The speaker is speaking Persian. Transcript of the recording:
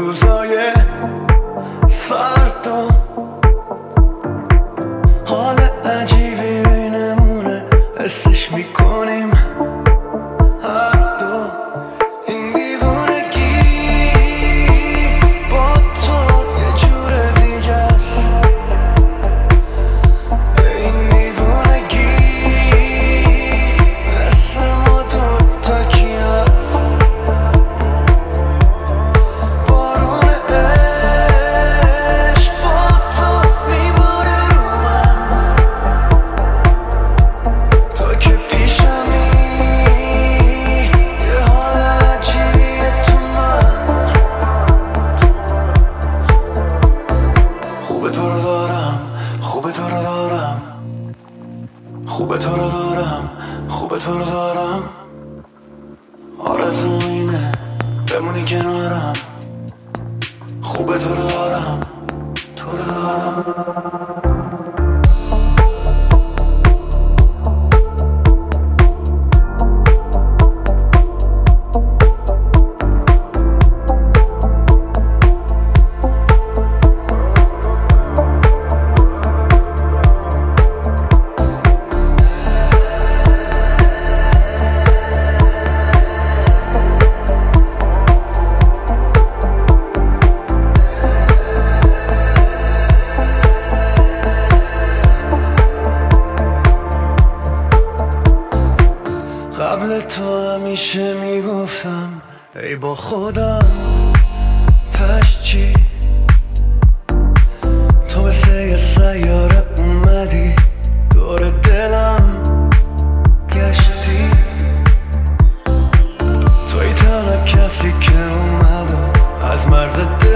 روزای سرد و حال عجیبی بینمونه حسش میکنیم هر دو. این دیوونگی با تو یه جور دیگه است. این دیوونگی مثل ما دوتا کی هست. بارون عشق با تو میباره رو من. تو که پیشمی یه حال عجیبیه تو من. خوبه تو رو دارم، خوبه تو رو دارم، خوبه تو رو دارم، خوبه تو رو دارم. آرزوم اینه بمونی کنارم. خوبه تو رو دارم، تو رو دارم. قبل تو همیشه میگفتم ای با خودم تش چی. تو مثل یه سیاره اومدی دور دلم گشتی. توی تنها کسی که اومد و از مرز